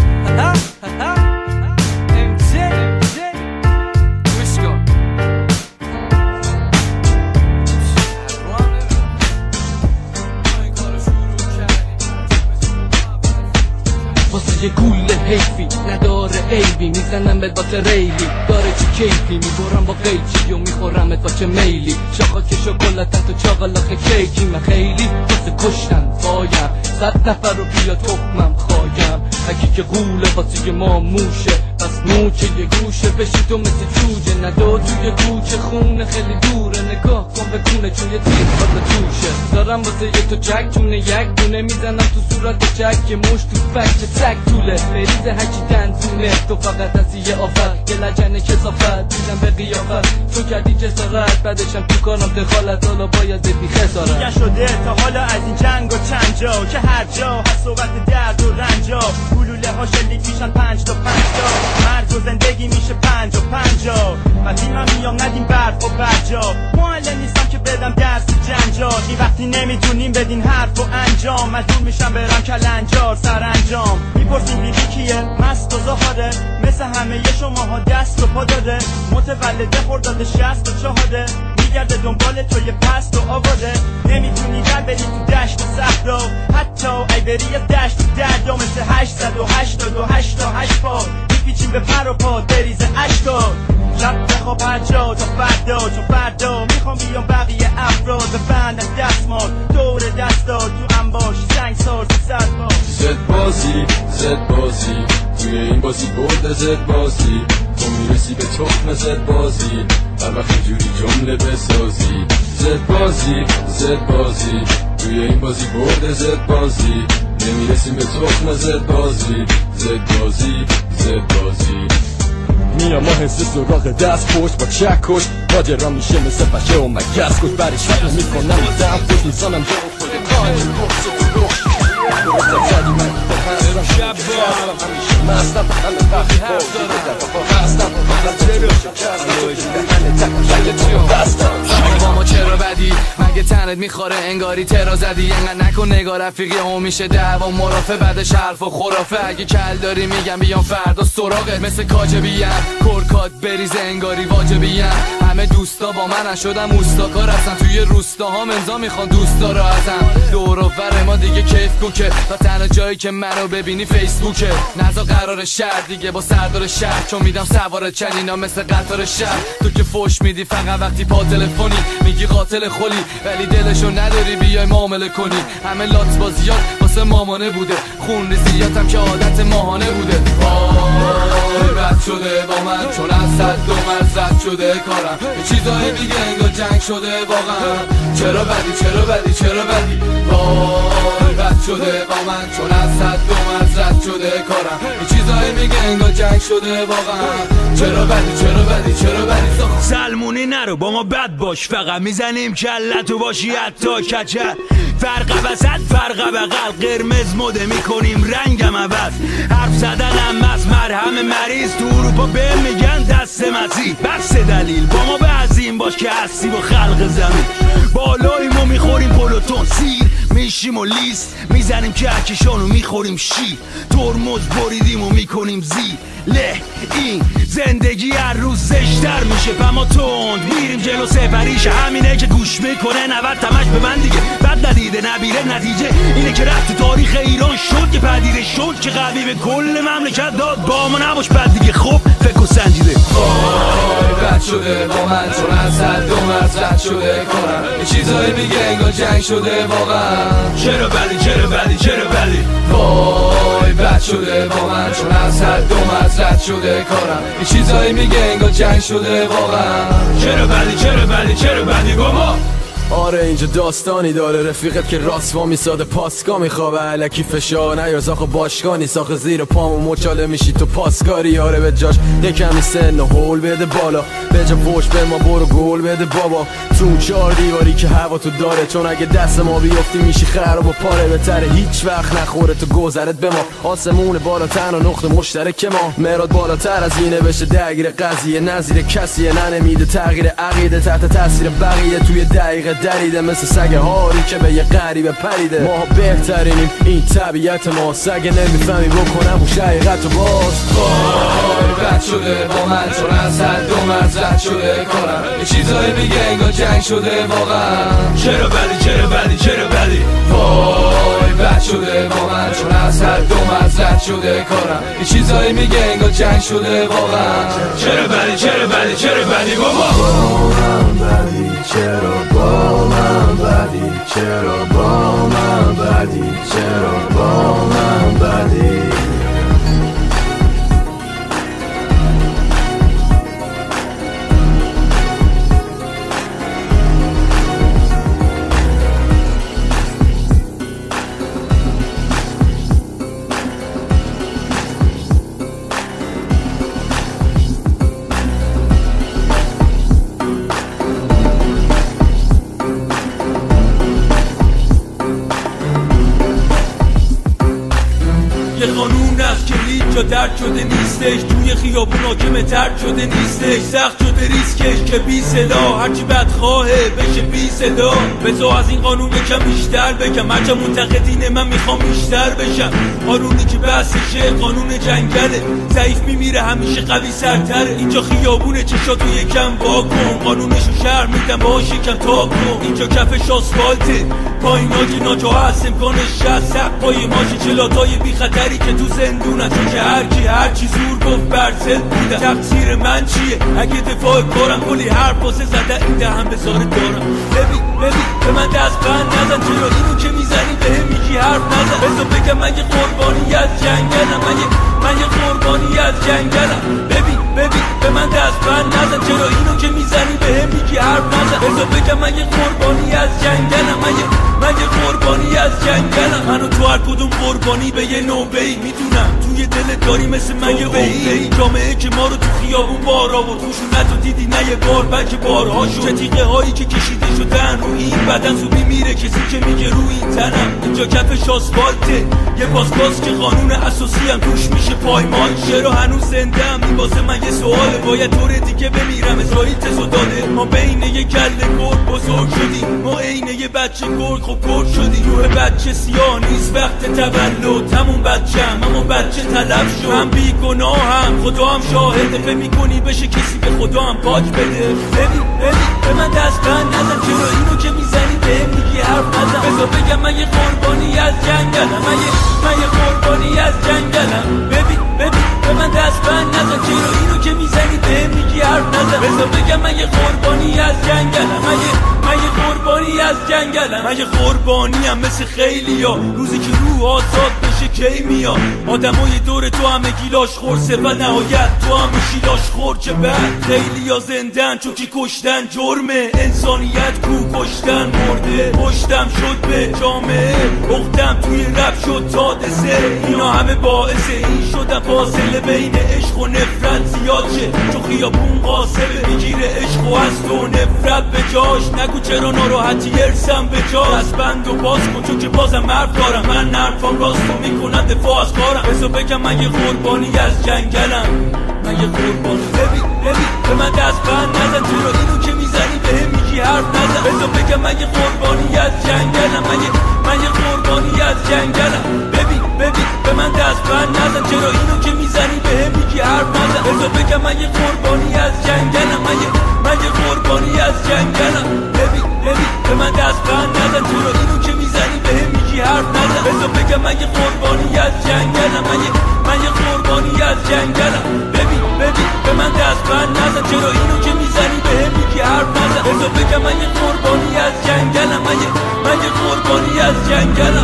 یه گوله حیفی نداره عیبی میزنم بهت با ریلی داره چی کیفی میبرم با قیچی و میخورمت با چه میلی شاخا که شکلاتن تو چاقلاخ کیکی من خیلی واسه کشتن پایم صد نفر رو بیا تخمم خوایم اگه که گوله واسه ما موشه پس موچه یه گوشه بشی تو مثل جوجه ندو توی کوچه خونه خیلی دوره نگاه کن به کونه چون یه تیر واسه توشه دارم واسه یه تو جک چونه یک دونه میزنم تو صورت جک که مش تو فکر تک طوله بریز هرچی دندونه تو فقط از یه آفت یه لجنه کسافت دیدم به قیافت تو کردی جسارت بعدشم تو کارم دخالت حالا باید ببی خسارت دیگه شده تا حالا از این جنگ و چند جا که هر جا هست صحبت درد و رنجا گلوله ها شلیک میشن پنج تا پنج تا مرگ و زندگی میشه پنج و پنجا وقتی من میام ندیم برف و برجا معلم نیستم که بدم درس جنجال این وقتی نمیتونیم بدین حرف و انجام مجبور میشم برم کلنجار سرانجام میپرسیم بیبی کیه مست و زهاره مثل همه شماها دست و پا داره متولده خرداد شصت و چهاره میگرده دنبال توی پست و آواره نمیتونی در بری تو دشت و صحرا حتی ای بری از دشت و دردا مثل هشتصد و هشتاد و هشت تا هشت پا میپیچیم به پر و پا بریز اشکار شب بخواب هر جا تا فردا چون فردا میخوام بیام بقیه افراد بفند از دستمال دور دستا تو انباش سنگ سار تو سرپا زد بازی زد بازی توی این بازی برد زد بازی تو میرسی به تخم زد بازی هر وقت جوری جمله بسازی زد بازی زد بازی توی این بازی برد زد بازی نمیرسیم به تخم زد بازی زد بازی زد بازی میام ما حس سراغ دست پشت با چک کش ماجرا میشه مثل بچه و مگس کش برش فکر میکنم دم پشت میزانم جو خود کاری بخص و رو درستم زدی من هستم شب با مستم همه وقتی با هستم با ما چرا بدی مگه تنت میخوره انگاری ترا زدی انقدر نکن نگاه رفیقی هم میشه دعوا مرافع بعدش حرف و خرافه اگه کل داری میگم بیام فردا سراغت مثل کاجبیم کرکات بریز انگاری واجبیم همه دوستا با من شدم اوستاکار هستن توی روستاها منزا میخوان دوستا رو ازم دور و بر ما دیگه کیف کوکه و تنها جایی که منو ببینی فیسبوکه نزا قرار شهر دیگه با سردار شهر چون میدم سوار چنینا مثل قطار شهر تو که فوش میدی فقط وقتی پا تلفنی میگی قاتل خلی ولی دلشو نداری بیای معامله کنی همه لات بازیات واسه مامانه بوده خون ریزیاتم که عادت ماهانه بوده وای بد شده با من چون از صد دو مرزد شده کارم یه چیزایی میگه انگار جنگ شده واقعا چرا بدی چرا بدی چرا بدی وای بد شده با من چون از صد دو مرزد شده کارم یه چیزایی میگه انگار جنگ شده واقعا چرا بدی چرا بدی چرا بدی سلمونی نرو با ما بد باش فقط میزنیم کلتو باشی حتی کچل فرق وسط فرق بغل قرمز مده میکنیم رنگم عوض حرف زدنم از مرهم مریض تو اروپا به میگن دست مزی بس دلیل با ما بعضیم با باش که هستی با خلق زمین. بالاییم و میخوریم پلوتون سیر، میشیم و لیست میزنیم کهکشان و میخوریم شیر. ترمز بریدیم و میکنیم زیر له. این زندگی هر روز زشتر میشه پما تند میریم جلو سفریش. همینه که گوش میکنه نود تمش به من دیگه. بد ندیده نبیره نتیجه اینه که رفت تو تاریخ ایران شد که پدیده شد که قوی به کل مملکت داد. با ما نباش بد دیگه خب فکر و سنجیده. وای بد شده با من چون از حد و مرز رد شده کنم. یه چیزایی میگه انگار جنگ شده واقعا. چرا بلی چرا بلی چرا بلی. وای بد شده با من چون از حد و مرز رد شده کنم. یه چیزایی میگه انگار جنگ شده واقعا. چرا بلی چرا بلی چرا بلی گما. آره اینجا داستانی داره رفیقت که راست وا میساده پاسکا میخوابه علکی فشار نیار زاخ باشگانی ساخ زیر پامو مچاله میشی تو پاسکاری. آره به جاش یکمی سن و هول بده بالا به جا فوش به ما برو گل بده بابا. تو اون چار دیواری که هوا تو داره چون اگه دست ما بیفتی میشی خراب و پاره. بهتره هیچ وقت نخوره تو گذرت به ما. آسمون بالاتر و نقطه مشترک ما. مراد بالاتر از اینه بشه درگیر قضیه نظیر کسیه ننمیده تغییر عقیده تحت تاثیر بقیه توی دقیقه دریده مثل سگ هاری که به یه غریبه پریده. ما بهترینیم این طبیعت ما. سگ نمیفهمی بکنم و شقیقت و باز. وای بد شده با من چون از حد و مرز رد شده کنم. یه چیزایی میگه انگار جنگ شده واقعا. چرا بلی چرا بلی چرا بلی. وای بد شده با من چون از حد و مرز رد شده کنم. یه چیزایی میگه انگار جنگ شده واقعا. چرا بلی چرا بلی چرا بلی بابا. با من بدی چرا با من بدی چرا با من بدی چرا با من بدی. یه قانون است که هیچ جا درد شده نیستش. توی خیابون حاکم ترد شده نیستش. سخت شده ریسکش که بی صدا هرچی بدخواهه بشه بی صدا. بذار از این قانون یکم بیشتر بگم هرچه منتقدین من میخوام بیشتر بشم. قانونی که بحثشه قانون جنگله. ضعیف میمیره همیشه قوی سرتره. اینجا خیابونه چشاتو یکم وا کن. قانونشو شهر میدم باهاش یکم تا کن. اینجا کفش آسفالته پاییناجی ناجا هست امکانش شست. سق پای ماشی چلاتای بی خطری که تو زندونن. چون که هرکی هرچی زور گفت برزل بودن. تقصیر من چیه اگه دفاع کارم کلی حرف واسه زده این دهم بزاره دارم. ببین ببین به من دست بند نزن چرا اینو که میزنی به هم میگی حرف نزن. بذار بگم من یه قربانی از جنگلم. من یه من یه قربانی از جنگلم. ببین ببین به من دست بند نزن چرا اینو که میزنی به هم میگی حرف نزن. بذار بگم من یه قربانی از جنگلم. من یه من یه قربانی از جنگلم. منو تو هر کدوم قربانی به یه نوبه‌ای میدونم. توی دلت داری مثل من یه عقده‌ای. جامعه که ما رو تو خیابون بار آورد. خشونت رو دیدی نه یه بار بلکه بارها شد. چه تیغه هایی که کشیده شدن رو این بدن زوبی میره کسی که میگه رو این تنم. اینجا کفش آسفالته یه پاسپاس که قانون اساسی هم توش میشه پایمال. چرا هنوز زنده ام این واسه من یه سواله. باید طور دیگه بمیرم اسرائیل تزو داده. ما بین یه کله گرگ بزرگ شدیم. ما عین یه بچه گرگ خب گرگ شدیم. روح بچه سیاه نیست وقت تولد. همون بچه هم همون بچه طلب شد. من بی گناه هم خدا هم شاهده. فکر میکنی بشه کسی به خدا هم پاک بده. ببین ببین به من دست بند نزن چرا اینو که میزنی به میگی حرف نزن. بذار بگم من یه قربانی از جنگلم. من یه من یه قربانی از جنگلم. ببین ببین به من دست بند نزن چرا اینو که میزنی به میگی حرف نزن. بذار بگم من یه قربانی از جنگلم. من یه من یه قربانی از جنگلم. من یه قربانی هم مثل خیلیا. روزی که روح آزاد بشه کی میاد. آدمای دور تو همه گیلاش خورسه و نهایت تو هم میشی لاش خور. چه بعد خیلیا زندن چون که کشتن جرمه. انسانیت کو کشتن مرده. پشتم شد به جامعه اختم توی رب شد تا دسه. اینا همه باعث این شدن فاصله بین عشق و نفرت زیاد شه. چون خیابون قاسمه میگیره عشق و هست و نفرت به جاش. نگو چرا ناراحتی ارسم به جا. از بند و باز کن چون که بازم حرف دارم. من نرفام راستو میکنم دفاع از کارم. بذار بگم من یه قربانی از جنگلم. من یه قربانی. ببین ببین به من دست بند نزن چرا اینو که میزنی بهم میگی حرف نزن بذار بگم من یه قربانی از جنگلم من یه من یه قربانی از جنگلم ببین ببین به من دست بند نزن چرا اینو که میزنی بهم میگی حرف نزن بذار بگم من یه قربانی از جنگلم من یه من یه قربانی از جنگلم ببین ببین به من دست بند نزن چرا اینو که میزنی بهم میگی حرف نزن بذار بگم من یه قربانی از جنگلم من یه من یه قربانی از جنگلم ببین ببین به من دست بند نزن چرا اینو که میزنی بهم میگی حرف نزن بذار بگم من یه قربانی از جنگلم من یه من یه قربانی از جنگلم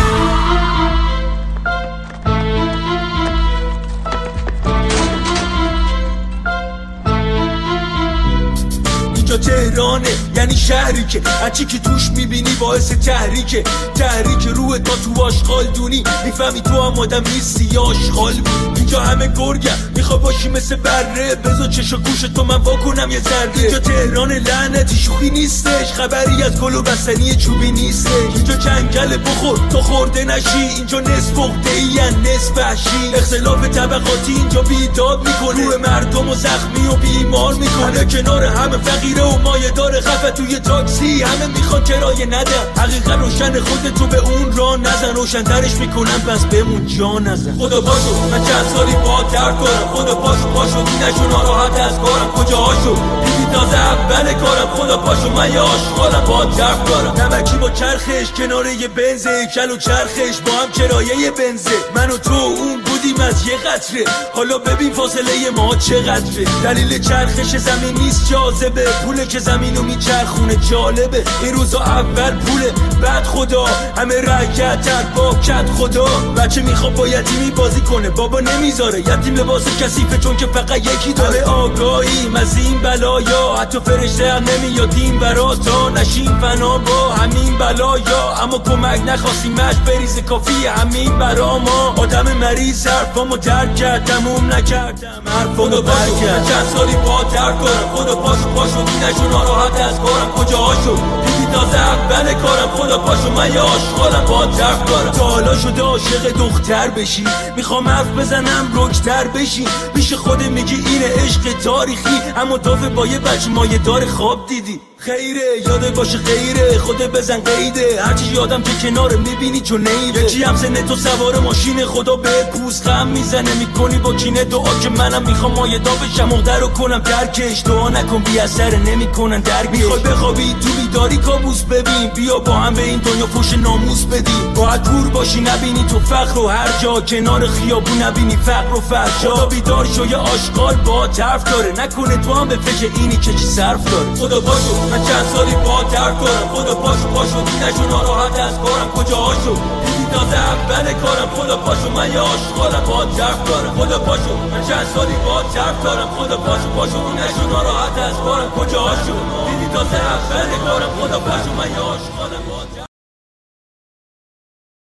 اینجا تهرانه یعنی شهری که هرچی که توش میبینی باعث تحریکه تحریک روح تا تو آشغال دونی میفهمی تو هم آدم نیستی یا آشغال بود اینجا همه گرگم میخوا باشی مثل بره بذار چشا گوش تو من واکنم یه ذره اینجا تهران لعنتی شوخی نیستش خبری از گل و بستنی چوبی نیستش اینجا جنگل بخور تا خورده نشی اینجا نصف عقده ای نصف وحشی اختلاف طبقاتی اینجا بیداد میکنه روح مردم و زخمی و بیمار میکنه کنار همه فقیره و مایه داره خفه توی تاکسی همه میخوان کرایه ندن حقیقت روشن خودتو به اون راه نزن روشن‌ترش میکنن بس بمون جا نزن خدا پاشو من چند سالی با درد دارم خدا پاشو پاشو دینشو ناراحت از کارم کجا هاشو دیدی تازه اول کارم خدا پاشو من یه عاشقانم با درد دارم نمکی با چرخش کنار یه بنزه کل و چرخش با هم کرایه بنزه من و تو اون بودیم از یه قطره حالا ببین فاصله ما چقدره دلیل چرخش زمین نیست جاذبه پوله که زمینو میچرخونه جالبه این روزا اول پوله بعد خدا همه رکعتن با کت خدا بچه میخواد با یتیمی بازی کنه بابا نمیذاره یتیم لباس کثیفه چون که فقط یکی داره آگاهیم از این بلایا حتی فرشته هم نمیادیم برا تا نشیم فنا با همین بلایا اما کمک نخواستیم مش بریز کافی همین برا ما آدم مریض حرفامو درک کرد تموم نکردم حرفامو برک کرد چند سالی با درک دارم خدا پاشو پاشو دینشو ناراحت از کارم کجا هاشو دیدی تازه اول کارم خدا پاشو من یه عاشقانم با درک دارم تا حالا شده عاشق دختر بشی میخوام حرف بزنم رکتر بشی پیش خود میگی اینه عشق تاریخی اما تافه با یه بچه مایه دار خواب دیدی خیره یاده باشه خیره خوده بزن قیده هرچی یادم که کنار میبینی چون نیره یکی هم سنه تو سوار ماشین خدا به پوست غم میزنه میکنی با کینه دعا که منم میخوام مایدا بشم مقدر رو کنم درکش دعا نکن بی اثر نمیکنن درک میخوای بخوابی تو بیداری کابوس ببین بیا با هم به این دنیا فوش ناموس بدیم باید دور باشی نبینی تو فقر و هر جا کنار خیابون نبینی فقر و فحشا خدا بیدار شو یه آشغال با طرف داره نکنه تو هم به فکر اینی که چی صرف داره خدا باشو من چند سالی با درد دارم خدا پاشو پاشو دینشو ناراحت از کارم کجا هاشو دیدی تازه اول کارم خدا پاشو من یه عاشقانم با درد دارم خدا پاشو من چند سالی با درد دارم خدا پاشو پاشو دینشو ناراحت از کارم کجا هاشو دیدی تازه اول کارم خدا پاشو من یه عاشقانم با درد